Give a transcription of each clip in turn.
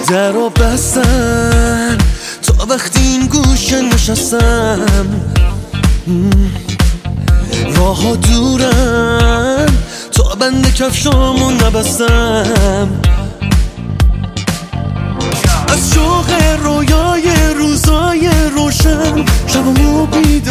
در رو بستن تا وقتی این گوشه نشستم، راه ها دورن تا بند کفشامو نبستم، از شوق رویای روزای روشن شبمو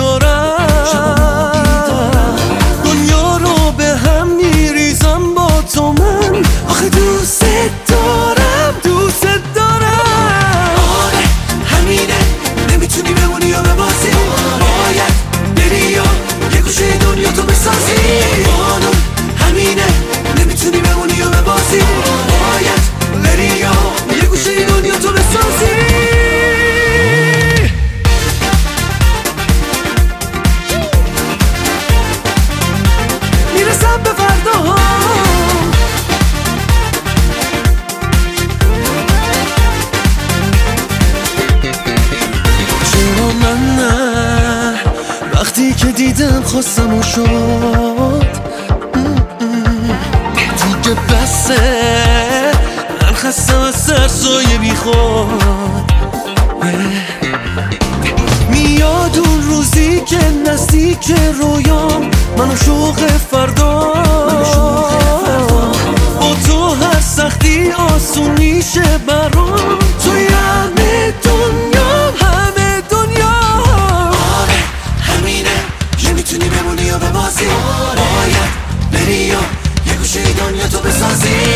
بیدارم، دنیا رو به هم میریزم با تو من، آخه دوست دارم دوست دارم. آره همینه، نمیتونی بمونی یا ببازی، باید بری یا یه گوشه دنیا تو بسازی. قانون همینه، نمیتونی بمونی یا ببازی، باید بری یا یه گوشه دنیا تو بسازی. میرسم به فرداها، چرا من نه؟ وقتی که دیدم خواستم و شد دیگه بسه، من خستم از سرسایه بی خود. میاد اون روزی که نزدیک رویام، من و شوق فردا، با تو هر سختی آسون میشه برام، توی همه دنیا همه دنیا. آره همینه، نمیتونی بمونی یا ببازی، باید بری یا یه گوشه دنیا تو بسازی.